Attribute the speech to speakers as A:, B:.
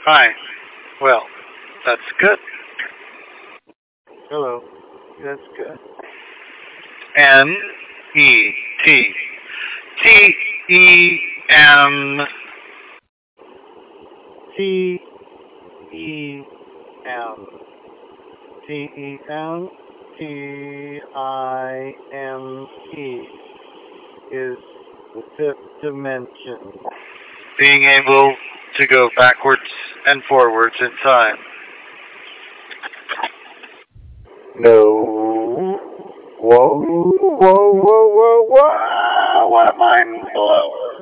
A: Hi. Well, that's good.
B: Hello. That's good.
A: N-E-T. T-E-M.
B: T E M. T E M T I M E is the fifth dimension.
A: Being able to go backwards and forwards in time.
B: No. Whoa, whoa, whoa, whoa, whoa. What a mind blower.